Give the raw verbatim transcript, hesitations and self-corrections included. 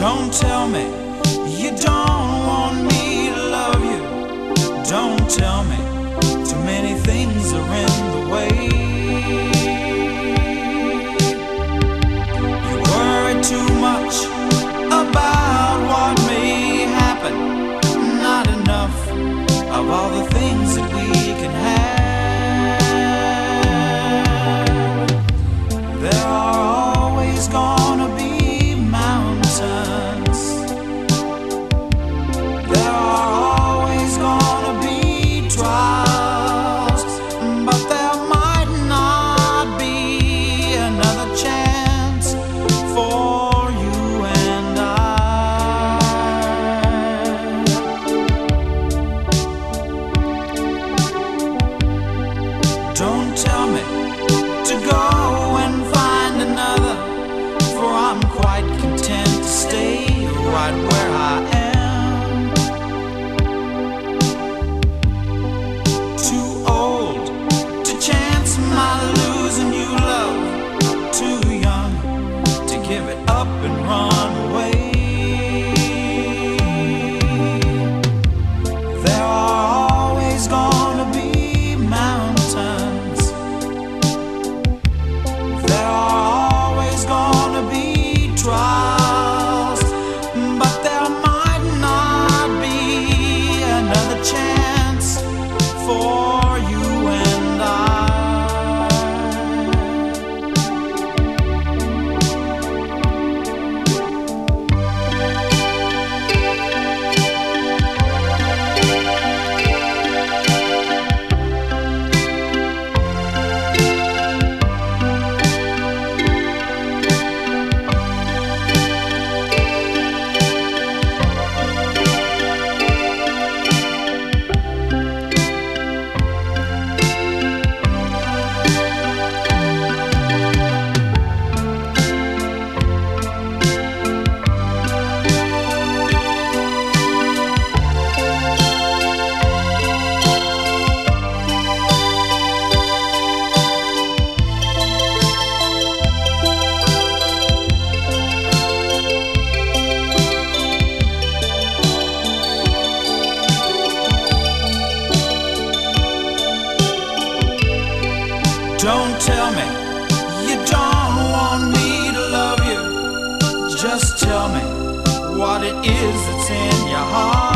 Don't tell me you don't want me to love you. Don't tell me too many things are in the way. You worry too much about what may happen, not enough of all the things that we can have. There are always gonna be mountains. There are always gonna be trials, but there might not be another chance for you and I. Don't tell me to go and find another, for I'm quite content to stay right where I am. Too old to chance my losing you, love. Too young to give it up and run away. There are always gonna be mountains. There are always gonna be trials, but there might not be another chance for you and I. Don't tell me you don't want me to love you. Just tell me what it is that's in your heart.